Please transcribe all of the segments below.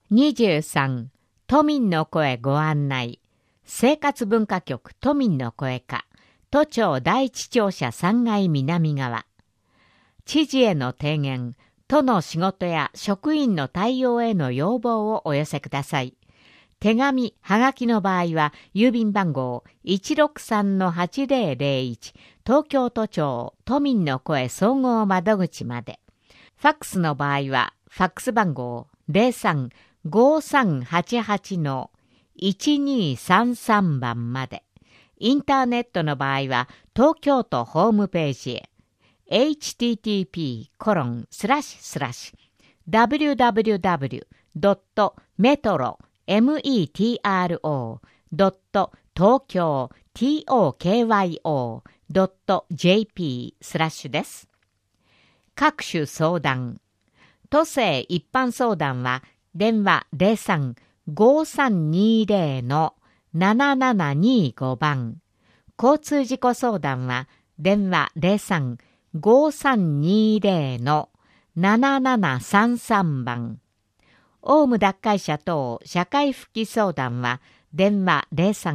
23. 都民の声ご案内。生活文化局都民の声課。都庁第一庁舎3階南側。知事への提言、都の仕事や職員の対応への要望をお寄せください。手紙、はがきの場合は、郵便番号 163-8001 東京都庁都民の声総合窓口まで。ファックスの場合は、ファックス番号 03-5388-1233 番まで。インターネットの場合は、東京都ホームページへ。http://www.metro.tokyo.jp/ です。各種相談。都政一般相談は、電話 03-5320-7725 番。交通事故相談は、電話 03-5320-7733 番。オウム脱会者等社会復帰相談は、電話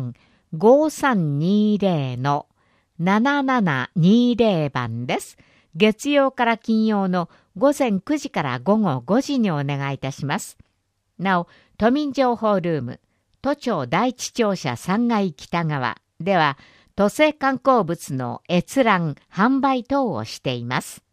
03-5320-7720 番です。月曜から金曜の午前9時から午後5時にお願いいたします。なお、都民情報ルーム、都庁第一庁舎3階北側では、都政観光物の閲覧、販売等をしています。